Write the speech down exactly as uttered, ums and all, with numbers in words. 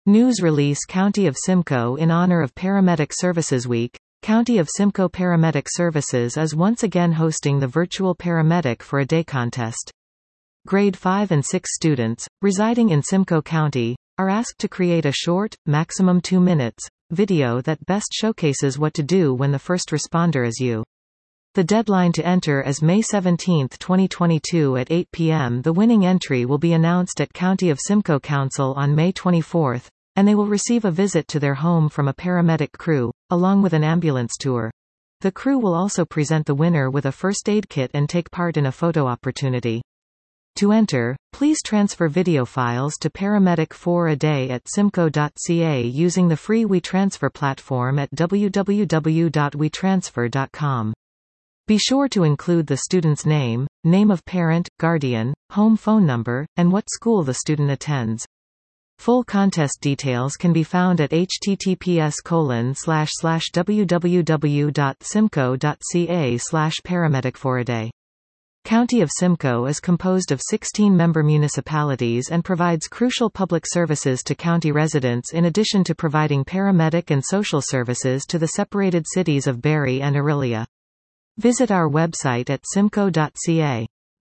News release County of Simcoe in honor of Paramedic Services Week. County of Simcoe Paramedic Services is once again hosting the virtual Paramedic for a Day contest. Grade five and six students, residing in Simcoe County, are asked to create a short, maximum two minutes, video that best showcases what to do when the first responder is you. The deadline to enter is May seventeenth twenty twenty-two at eight p m The winning entry will be announced at County of Simcoe Council on May twenty-fourth, and they will receive a visit to their home from a paramedic crew, along with an ambulance tour. The crew will also present the winner with a first aid kit and take part in a photo opportunity. To enter, please transfer video files to paramedic for a day at simcoe dot c a using the free WeTransfer platform at w w w dot we transfer dot com. Be sure to include the student's name, name of parent, guardian, home phone number, and what school the student attends. Full contest details can be found at h t t p s colon slash slash w w w dot simcoe dot c a slash paramedic for a day. County of Simcoe is composed of sixteen member municipalities and provides crucial public services to county residents in addition to providing paramedic and social services to the separated cities of Barre and Orillia. Visit our website at simcoe dot c a.